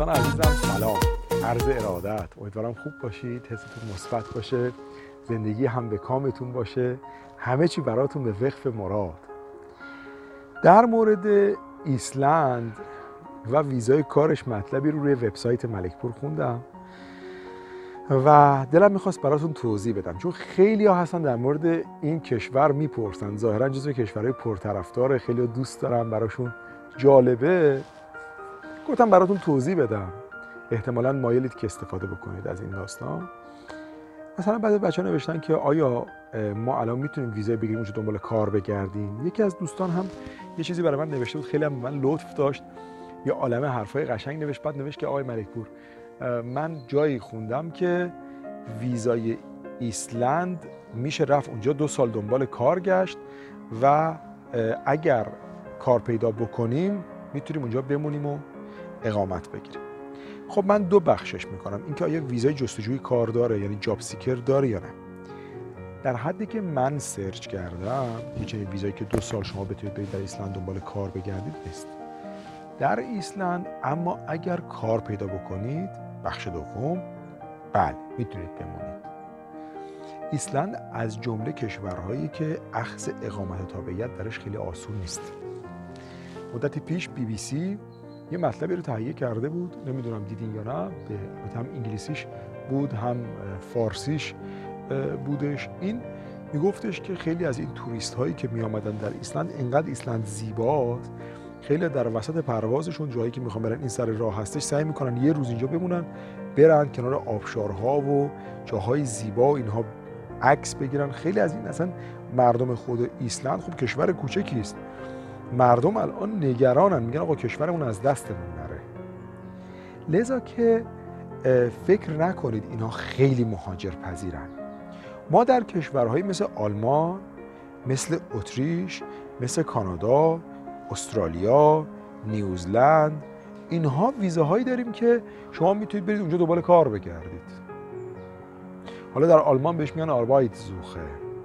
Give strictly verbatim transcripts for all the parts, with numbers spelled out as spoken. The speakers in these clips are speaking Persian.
دوستان عزیزم سلام، عرض ارادت. امیدوارم خوب باشید، حستون مثبت باشه، زندگی هم به کامتون باشه، همه چی براتون به وقف مراد. در مورد ایسلند و ویزای کارش مطلبی رو روی وبسایت ملکپور خوندم و دلم میخواست براتون توضیح بدم، چون خیلی ها هستن در مورد این کشور میپرسن. ظاهرا جزو کشورهای پرطرفدار، خیلی ها دوست دارن، براشون جالبه. گفتم براتون توضیح بدم، احتمالاً مایلید که استفاده بکنید از این داستان. مثلا بعضی بچه‌ها نوشتن که آیا ما الان میتونیم ویزا بگیریم اونجا دنبال کار بگردیم. یکی از دوستان هم یه چیزی برای من نوشته بود، خیلی هم من لطف داشت، یه عالمه حرفای قشنگ نوشت. بعد نوشت که آقای ملکپور، من جایی خوندم که ویزای ایسلند میشه رفت اونجا دو سال دنبال کار گشت و اگر کار پیدا بکنیم میتونیم اونجا بمونیم و اقامت بگیریم. خب من دو بخشش میکنم، اینکه آیا ویزای جستجوی کار داره، یعنی جاب سیکر داره یا نه. در حدی که من سرچ کردم، هیچ چنین ویزایی که دو سال شما بتونید برید در ایسلند دنبال کار بگردید نیست در ایسلند. اما اگر کار پیدا بکنید، بخش دوم، بله میتونید بمونید. ایسلند از جمله کشورهایی که اخذ اقامت تابعیت درش خیلی آسون نیست. مدتی پیش بی بی سی یه مطلبی رو تهیه کرده بود، نمیدونم دیدین یا نه، به هم انگلیسیش بود هم فارسیش بودش. این میگفتش که خیلی از این توریست هایی که می آمدن در ایسلند، انقدر ایسلند زیباست، خیلی در وسط پروازشون جایی که میخوان برن این سر راه هستش، سعی میکنن یه روز اینجا بمونن، برن کنار آبشارها و جاهای زیبا و اینها عکس بگیرن. خیلی از این اصلا مردم خود ایسلند، خب کشور کوچکی است، مردم الان نگرانن، میگن آقا کشورمون از دستمون نره. لذا که فکر نکنید اینا خیلی مهاجر پذیرن. ما در کشورهایی مثل آلمان، مثل اتریش، مثل کانادا، استرالیا، نیوزلند، اینها ویزاهایی داریم که شما میتونید برید اونجا دنبال کار بگردید. حالا در آلمان بهش میگن آربایتسوخه.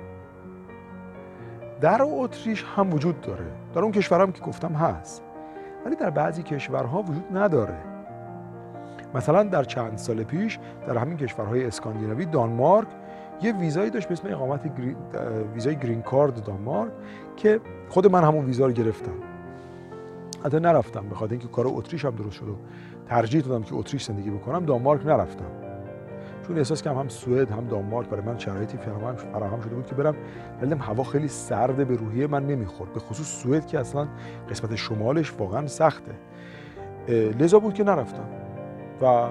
در اتریش هم وجود داره، در اون کشورها هم که گفتم هست، ولی در بعضی کشورها وجود نداره. مثلا در چند سال پیش در همین کشورهای اسکاندیناوی، دانمارک یه ویزایی داشت به اسم اقامت گری... ویزای گرین کارت دانمارک که خود من همون ویزا رو گرفتم. حتی نرفتم، به خاطر اینکه کار اتریش هم درست شد و ترجیح دادم که اتریش زندگی بکنم، دانمارک نرفتم، چون احساس کردم هم سوئد هم دانمارک برای من شرایطی فراهم شده بود که برم، ولی هوا خیلی سرده، به روحیه من نمیخورد، به خصوص سوئد که اصلا قسمت شمالش واقعا سخته. لذا بود که نرفتم و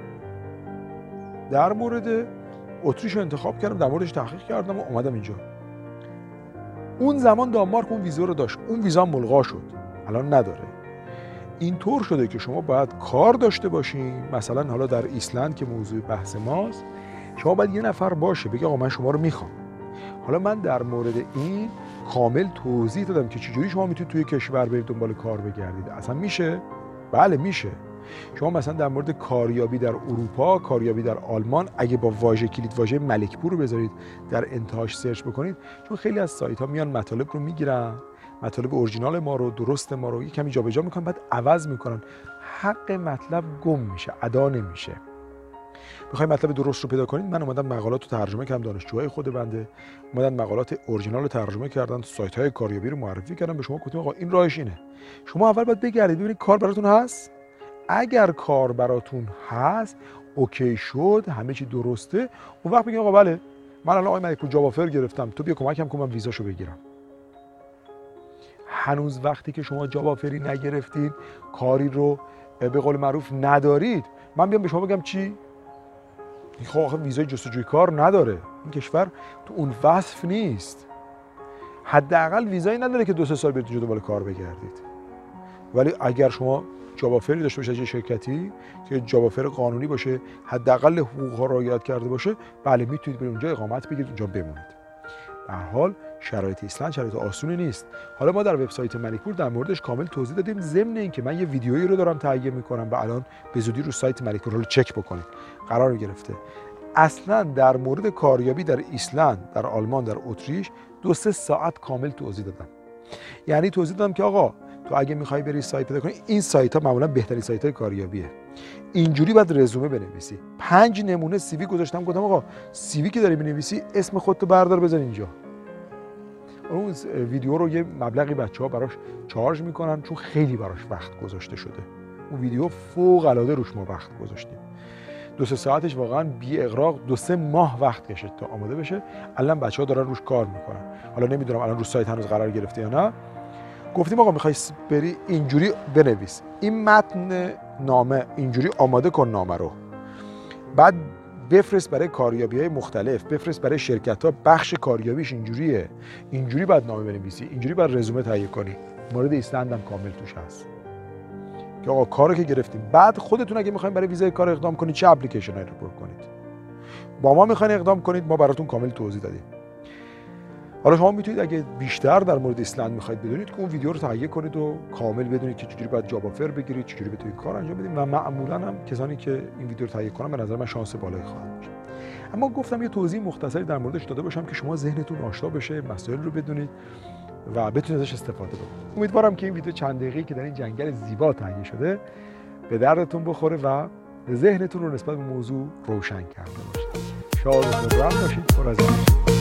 در مورد اتریش رو انتخاب کردم، در موردش تحقیق کردم و اومدم اینجا. اون زمان دانمارک اون ویزا رو داشت، اون ویزا ملغا شد، الان نداره. اینطور شده که شما باید کار داشته باشین. مثلا حالا در ایسلند که موضوع بحث ماست، شما باید یه نفر باشه بگه آقا من شما رو میخوام. حالا من در مورد این کامل توضیح دادم که چجوری شما میتونید توی کشور برید دنبال کار بگردید. اصلا میشه؟ بله میشه. شما مثلا در مورد کاریابی در اروپا، کاریابی در آلمان، اگه با واژه کلید واژه ملکپور رو بذارید در انتهاش سرچ بکنید، چون خیلی از سایت ها میان مطالب رو میگیرن، مطالب اورجینال ما رو، درست ما رو یه کمی جابجا میکنن، بعد عوض میکنن، حق مطلب گم میشه، ادا نمیشه. میخواید مطلب درست رو پیدا کنید، من اومدم مقالات رو ترجمه کردم، دانشجوهای خود بنده اومدن مقالات اورجینال رو ترجمه کردن، سایت های کاریابی رو معرفی کردم به شما، گفتم آقا این راهش اینه. شما اول باید بگردید ببینید کار براتون هست. اگر کار براتون هست، اوکی شد، همه چی درسته، اون وقت بگید آقا بله من الان آقای ملکپور جاب آفر گرفتم، تو بیا کمکم کن من ویزاشو بگیرم. هنوز وقتی که شما جاب آفری نگرفتید، کاری رو به قول معروف ندارید، من بیام به شما بگم چی؟ خب آخه ویزای جستجوی کار نداره، این کشور تو اون وصف نیست، حداقل ویزایی نداره که دو سه سال برید اونجا دنبال کار بگردید. ولی اگر شما جاب آفری داشته باشید از شرکتی که جاب آفر قانونی باشه، حداقل حقوق‌ها را رعایت کرده باشه، بله میتونید برید اونجا اقامت بگیرید، اونجا بمونید. به هر حال شرایط ایسلند شرایط آسونی نیست. حالا ما در وبسایت ملکپور در موردش کامل توضیح دادیم، ضمن اینکه من یه ویدیویی رو دارم تهیه میکنم و الان به زودی رو سایت ملکپور رو چک بکنید قرار گرفته. اصلا در مورد کاریابی در ایسلند، در آلمان، در اتریش دو سه ساعت کامل توضیح دادم. یعنی توضیح دادم که آقا تو اگه میخوای بری سایت پیدا کنی، این سایت ها معمولا بهترین سایت های کاریابیه. اینجوری باید رزومه بنویسی. پنج نمونه سی وی گذاشتم، گفتم آقا سی وی که داری بنویسی اسم خودتو بردار بزن اینجا. اون ویدیو رو یه مبلغی بچه‌ها براش چارج میکنن چون خیلی براش وقت گذاشته شده. اون ویدیو فوق العاده روش ما وقت گذاشتیم. دو سه ساعتش واقعا بی اغراق دو سه ماه وقت کشید تا آماده بشه. الان بچه‌ها دارن روش کار میکنن. حالا نمیدونم الان رو سایت هنوز قرار گرفته یا نه. گفتیم آقا میخوای بری اینجوری بنویس، این متن نامه اینجوری آماده کن نامه رو، بعد بفرست برای کاریابی‌های مختلف، بفرست برای شرکت‌ها، بخش کاریابیش اینجوریه، اینجوری بعد نامه بنویسی، اینجوری بعد رزومه تهیه کنی. مورد ایسلند هم کامل توش هست که آقا کارو که گرفتیم، بعد خودتون اگه میخواین برای ویزای کار اقدام کنید چه اپلیکیشنایی رو پر کنید. با ما میخواین اقدام کنید، ما براتون کامل توضیح دادیم. حالا شما میتونید اگه بیشتر در مورد ایسلند میخواید بدونید که اون ویدیو رو تهیه کنید و کامل بدونید که چجوری باید جاب آفر بگیرید، چجوری بتونید کار انجام بدید و معمولا هم کسانی که این ویدیو رو تهیه کنن به نظر من شانس بالایی خواهد داشت. اما گفتم یه توضیح مختصری در موردش داده باشم که شما ذهنتون آشنا بشه، مسائل رو بدونید و بتونید ازش استفاده بکنید. امیدوارم که این ویدیو چند دقیقه‌ای که در این جنگل زیبا تهیه شده به دردتون بخوره و ذهنتون رو نسبت به موضوع روشن کرده باشه. شاد و خرم باشید. پر از